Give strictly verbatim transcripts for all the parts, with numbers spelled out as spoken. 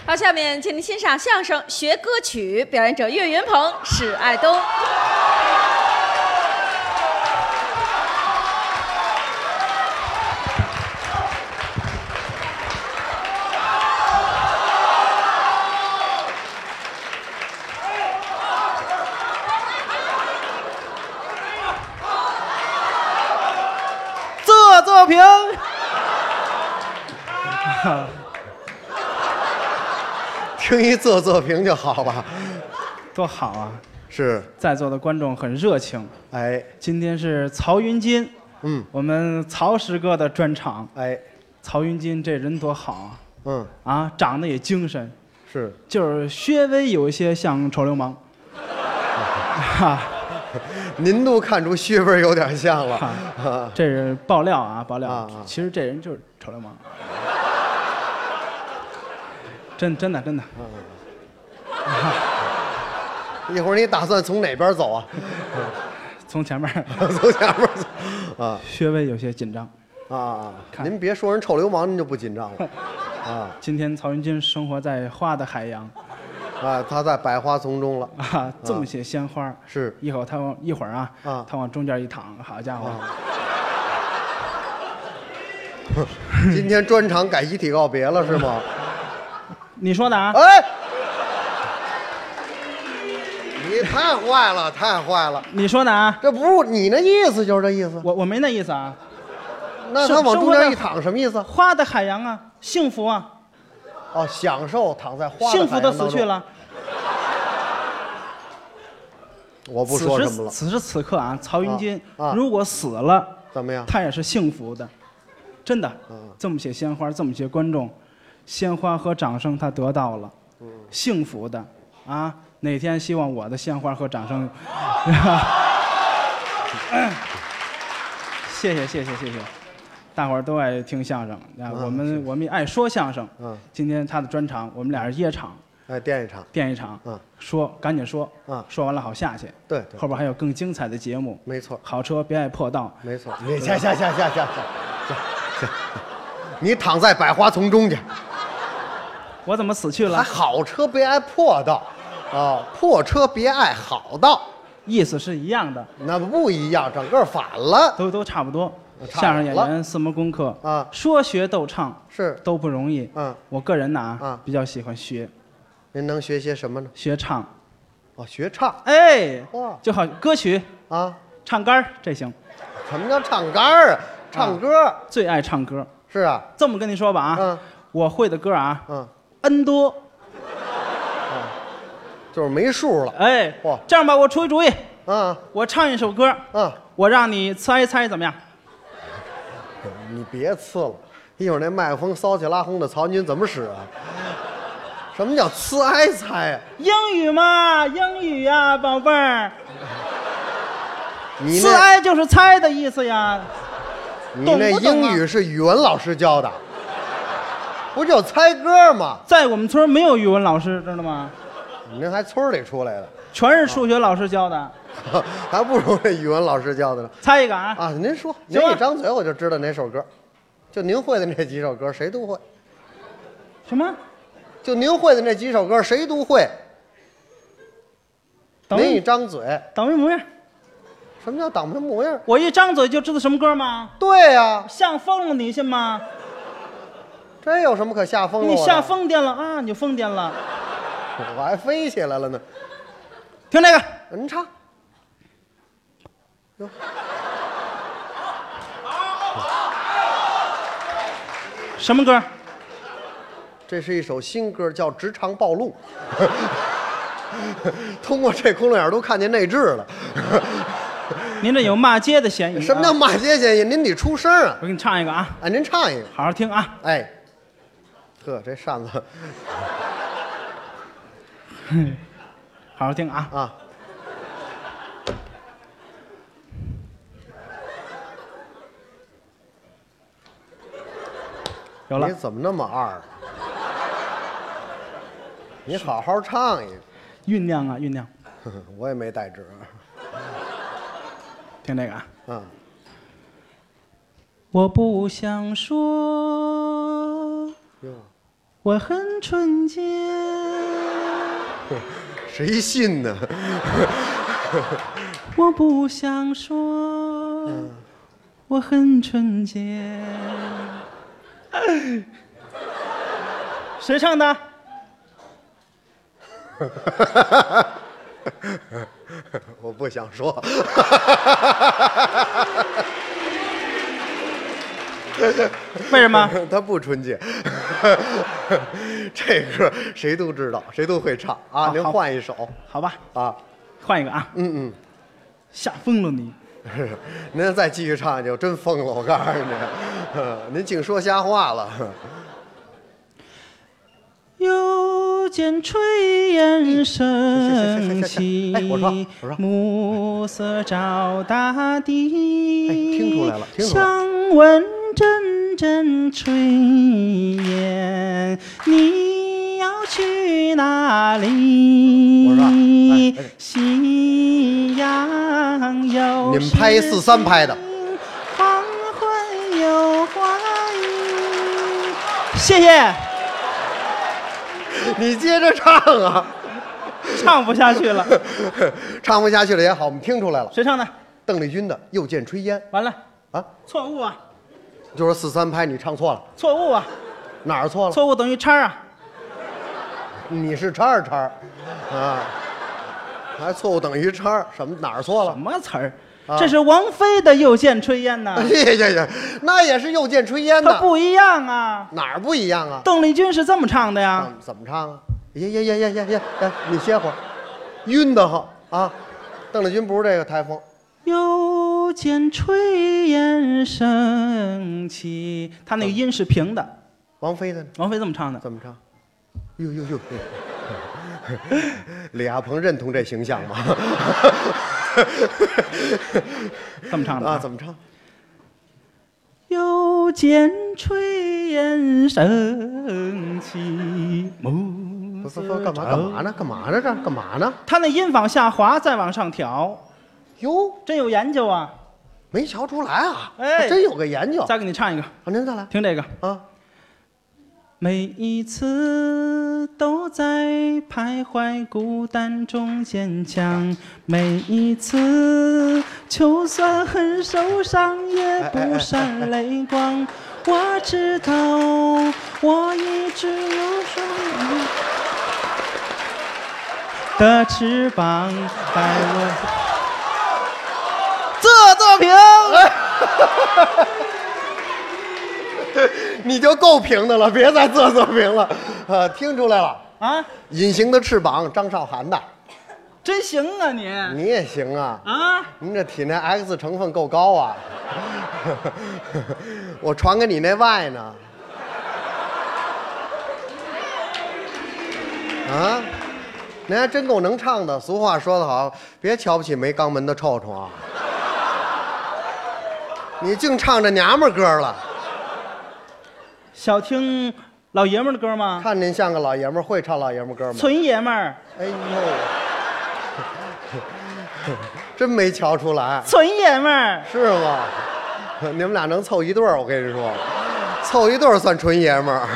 好，下面请您欣赏相声《学歌曲》，表演者岳云鹏、史爱东。 作作评。 听一作作评就好了， 多好啊！ 是， 在座的观众很热情。 哎， 今天是曹云金， 嗯， 我们曹师哥的专场。 哎， 曹云金这人多好啊！ 嗯， 啊，长得也精神， 是， 就是稍微有一些像臭流氓。哈， 您都看出薛味有点像了。 啊、这是爆料啊，爆料。 啊、 其实这人就是臭流氓。真真的真的。 啊、一会儿你打算从哪边走啊？ 从前面。 从前面走。啊， 稍微有些紧张。 啊，您别说人臭流氓，您就不紧张了。啊， 今天曹云金生活在花的海洋。 啊，他在百花丛中了。 啊，这么些鲜花。啊、 是。 一会儿他往一会儿啊， 啊， 他往中间一躺，好家伙。 啊、今天专场改集体告别了是吗？ 你说的啊？ 哎，你太坏了，太坏了！ 你说的啊？ 这不是你那意思，就是这意思。 我我没那意思啊。 那他往中间一躺什么意思？ 花的海洋啊，幸福啊。 哦，享受躺在花的海洋。幸福的死去了。 我不说什么了。 此时此刻啊，曹云金、 啊啊、 如果死了， 怎么样？ 他也是幸福的，真的。 嗯、 这么些鲜花，这么些观众。鲜花和掌声他得到了，嗯、幸福的啊！哪天希望我的鲜花和掌声，谢谢谢谢谢谢，大伙儿都爱听相声啊！我们我们也爱说相声。 嗯， 今天他的专场，我们俩是掖场， 哎，垫一场， 垫一场。 嗯， 说赶紧说， 嗯， 说完了好下去。 对， 后边还有更精彩的节目。 没错， 好车别爱破道。 没错，你下下下下下下，你躺在百花丛中去。 我怎么死去了？ 还好车别爱破道，啊，破车别爱好道， 意思是一样的。 那不一样，整个反了。 都都差不多。相声演员四门功课啊， 说学逗唱是都不容易。 嗯， 我个人呢啊比较喜欢学。 您能学些什么呢？ 学唱。 哦，学唱。 哎， 哇， 就好歌曲啊， 唱歌这行。 什么叫唱歌啊？唱歌、 啊，最爱唱歌。 是啊， 这么跟你说吧啊， 嗯， 我会的歌啊， 嗯。 N 多， 啊，就是没数了。 哎， 哇， 这样吧，我出一主意， 啊， 我唱一首歌， 啊， 我让你猜一猜，怎么样？ 你别呲了，一会儿那麦克风骚气拉轰的，曹军怎么使啊？什么叫呲挨猜啊？ 英语嘛，英语呀，宝贝儿。 你呲挨就是猜的意思呀。 你那英语是语文老师教的。不就猜歌吗？ 在我们村没有语文老师，知道吗？ 你那还村里出来的， 全是数学老师教的， 还不如那语文老师教的呢。 猜一个啊！ 啊，您说，您一张嘴我就知道哪首歌，就您会的那几首歌，谁都会。 什么？ 就您会的那几首歌，谁都会。您一张嘴， 倒霉模样。 什么叫倒霉模样？ 我一张嘴就知道什么歌吗？ 对呀， 吓疯了你信吗？ 这有什么可吓疯了？ 你吓疯癫了啊！你就疯癫了， 我还飞起来了呢。 听这个， 您唱。哟， 什么歌？ 这是一首新歌，叫《职场暴露》。通过这窟窿眼都看见内置了。 您这有骂街的嫌疑。 什么叫骂街嫌疑？您得出声啊！ 我给你唱一个啊！ 哎，您唱一个， 好好听啊！ 哎。呵，这扇子， 好好听啊！ 啊， 有了。 你怎么那么二？你好好唱一个。 酝酿啊，酝酿。 我也没带纸。 听这个啊。 嗯。 我不想说。 我很纯洁。 谁信呢？ 我不想说，嗯、我很纯洁。谁唱的？ 我不想说。 为什么？ 他不纯洁。这歌谁都知道，谁都会唱啊！您换一首， 好吧？ 啊， 换一个啊！ 嗯嗯， 吓疯了你！ 您再继续唱就真疯了，我告诉你，您净说瞎话了。 又见炊烟升起，暮色照大地。 哎，听出来了，听出来了。 想问阵阵炊烟，你要去哪里？ 我说，哎哎、 夕阳有你们拍四三拍的。 黄昏有花影。谢谢。 你接着唱啊！ 唱不下去了， 唱不下去了也好，我们听出来了。 谁唱的？ 邓丽君的《又见炊烟》。 完了啊， 错误啊！ 就是四三拍，你唱错了。 错误啊！ 哪儿错了？ 错误等于叉啊！ 你是叉儿叉儿，啊，还错误等于叉儿，什么哪儿错了？ 什么词儿？啊、这是王菲的《又见炊烟》呐！ 谢谢谢，那也是《又见炊烟》的， 它不一样啊！ 哪儿不一样啊？ 邓丽君是这么唱的呀？ 怎怎么唱啊？呀呀呀呀呀呀！哎，你歇会儿，晕得慌啊！邓丽君不是这个台风。 又见炊烟升起，他那个音是平的。 王菲的呢？ 王菲这么唱的。 怎么唱？呦呦呦！李亚鹏认同这形象吗？ 这么唱的啊？怎么唱？ 又见炊烟升起，暮色干嘛干嘛呢？干嘛呢？这干嘛呢？ 他那音往下滑，再往上调。 哟， 真有研究啊！ 没瞧出来啊！ 哎， 真有个研究。 再给你唱一个。 啊，您再来。 听这个啊。 每一次都在徘徊孤单中坚强，每一次就算很受伤也不闪泪光。我知道我一直有双的翅膀带我啧啧平。 你就够平的了，别再啧啧平了。啊，听出来了啊！ 隐形的翅膀，张韶涵的， 真行啊你！ 你也行啊！ 啊， 您这体内 X 成分够高啊！我传给你那 Y 呢。啊，您还真够能唱的。俗话说得好，别瞧不起没肛门的臭虫啊！你净唱这娘们歌了。 小听老爷们儿的歌吗？ 看您像个老爷们儿，会唱老爷们儿歌吗？ 纯爷们儿。 哎呦，真没瞧出来。 纯爷们儿是吗？你们俩能凑一对儿，我跟你说，凑一对儿算纯爷们儿。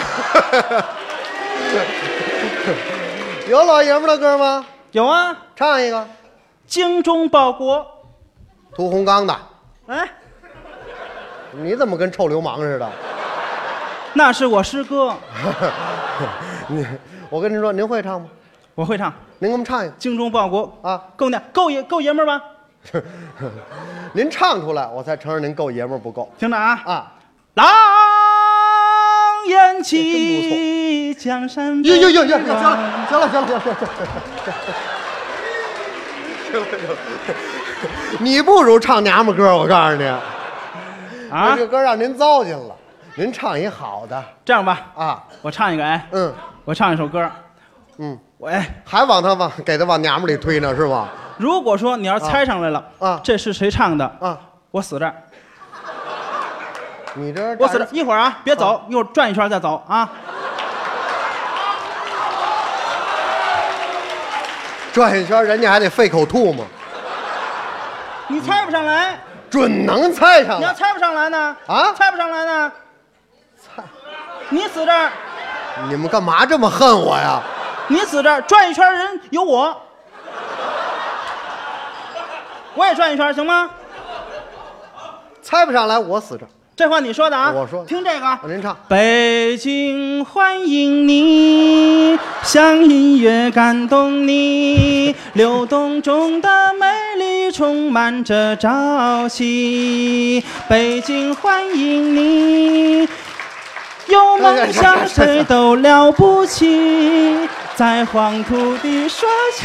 有老爷们儿的歌吗？ 有啊， 唱一个。 精忠报国。 屠洪刚的。 哎， 你怎么跟臭流氓似的？ 那是我师哥。 你，我跟您说，您会唱吗？ 我会唱。 您给我们唱一个《 精忠报国》 啊， 够娘，够爷够爷们儿吧？ 您唱出来，我才承认您够爷们儿不够。 听着啊啊！ 狼烟起，江山北。 哟哟哟哟！行了，行了，行了，行了，行了，行了。行了行了，你不如唱娘们歌，我告诉你。啊，这歌让您糟践了。您唱一好的， 这样吧， 啊， 我唱一个，哎， 嗯， 我唱一首歌， 嗯， 我哎， 还往他往给他往娘们里推呢，是吧？ 如果说你要猜上来了，啊，这是谁唱的？ 啊， 我死这儿。 你这我死这儿，一会儿啊，别走，一会儿转一圈再走啊。 转一圈，人家还得费口吐沫。 你猜不上来。 准能猜上来。 你要猜不上来呢？ 啊， 猜不上来呢？ 猜， 你死这儿， 你们干嘛这么恨我呀？ 你死这儿转一圈人有我，我也转一圈行吗？ 猜不上来，我死这儿。 这话你说的啊？ 我说听这个啊， 您唱。 北京欢迎你，像音乐感动你，流动中的美丽充满着朝气。北京欢迎你，有梦想谁都了不起，在黄土地刷起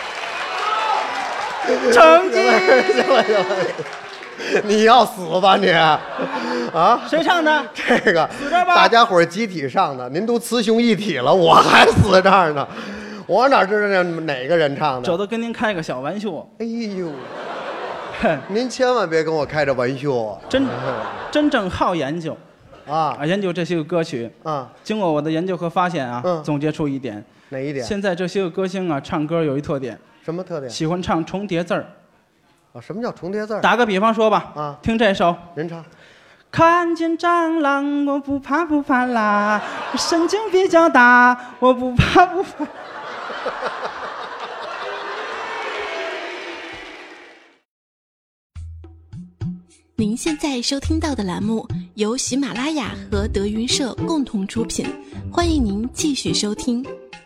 成绩。 行了行了，你要死吧你！啊？ 谁唱的？ 这个死这儿吧大家伙儿集体上的，您都雌雄一体了，我还死这儿呢，我哪知道那哪个人唱的？ 这都跟您开个小玩笑。 哎呦， 哼， 您千万别跟我开这玩笑啊！ 真真正好研究啊啊，研究这些个歌曲啊， 经过我的研究和发现啊， 嗯总结出一点： 哪一点？ 现在这些个歌星啊，唱歌有一特点， 什么特点？ 喜欢唱重叠字儿。 啊，什么叫重叠字儿？ 打个比方说吧， 啊， 听这首。 您唱。 看见蟑螂，我不怕不怕啦，神经比较大，我不怕不怕。 您现在收听到的栏目由喜马拉雅和德云社共同出品，欢迎您继续收听。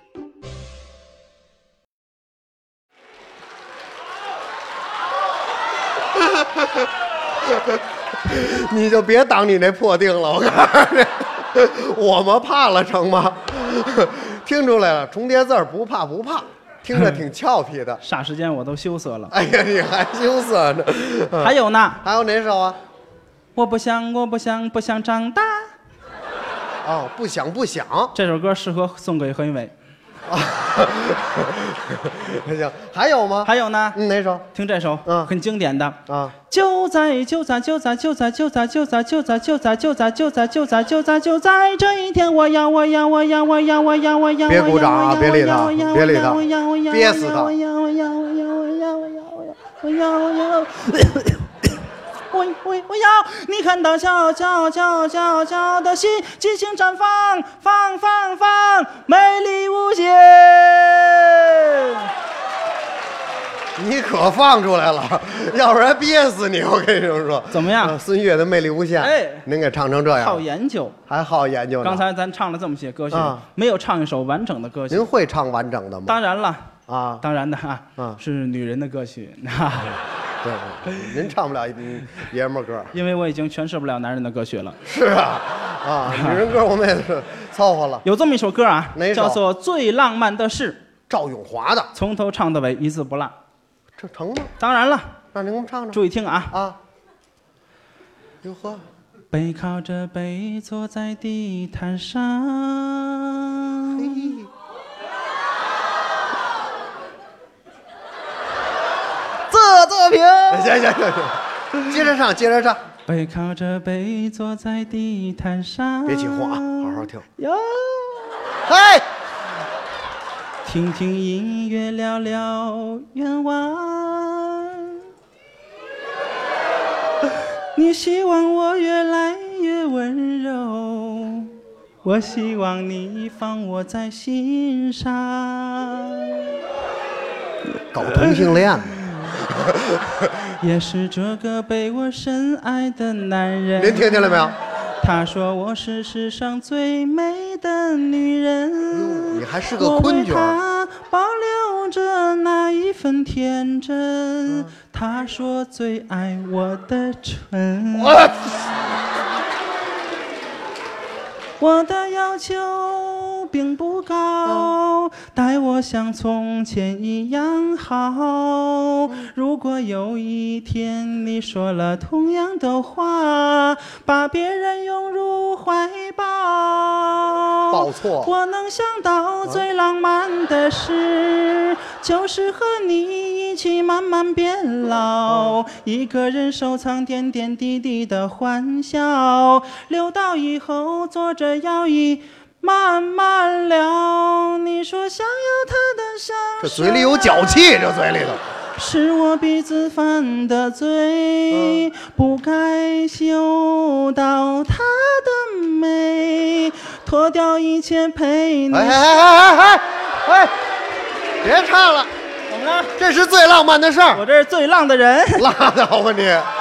你就别当你那破腚了，我告诉你，我们怕了成吗？听出来了，重叠字儿不怕不怕，听着挺俏皮的。 霎时间我都羞涩了。 哎呀，你还羞涩呢？ 还有呢？ 还有哪首啊？ 我不想，我不想，不想长大。 哦，不想不想。 这首歌适合送给何云伟。 啊，行，还有吗？ 还有呢？ 嗯，哪首？ 听这首， 嗯， 很经典的啊。 就在就在就在就在就在就在就在就在就在就在就在就在就在这一天，我要我要我要我要我要我要。 别鼓掌啊！别理他，别理他，憋死他！ 我要我要我要我要我要我要我要。我我我要你看到悄悄悄悄悄的心，激情绽放，放放放，美丽无限。 你可放出来了，要不然憋死你！我跟你说， 怎么样？ 呃、孙越的魅力无限， 哎， 您给唱成这样， 好研究， 还好研究呢。 刚才咱唱了这么些歌曲， 啊、 没有唱一首完整的歌曲。 您会唱完整的吗？ 当然了， 啊， 当然的啊， 啊是女人的歌曲。 对，您唱不了爷们儿歌， 因为我已经诠释不了男人的歌曲了。 是啊，啊，女人歌我们也是凑合了。 有这么一首歌啊， 哪首？ 叫做《最浪漫的事》， 赵咏华的， 从头唱到尾，一字不落。 这成吗？ 当然了， 那您给我们唱唱。 注意听啊啊！哟呵， 背靠着背坐在地毯上。 嘿。 这作品， 行行行行，接着唱，接着唱。 背靠着背坐在地毯上， 别起哄啊，好好听。 哟， 嘿， 听听音乐，聊聊愿望。你希望我越来越温柔，我希望你放我在心上。 搞同性恋。 也是这个被我深爱的男人。 您听见了没有？ 他说我是世上最美的女人。 哟，你还是个坤角。 我为他保留着那一份天真。嗯、他说最爱我的唇。我, 我的要求并不高，嗯、待我像从前一样好。嗯、如果有一天你说了同样的话，把别人拥入怀抱， 报错， 我能想到最浪漫的事，嗯、就是和你一起慢慢变老，嗯、一个人收藏点点滴滴的欢笑，留到以后坐着摇椅慢慢聊。你说想要他的香这嘴里有脚气，这嘴里头是我鼻子犯的罪，嗯、不该嗅到他的美， 脱掉一切陪你。 哎哎哎哎哎哎，别唱了， 怎么了？ 这是最浪漫的事儿。 我这是最浪的人。 拉倒吧你！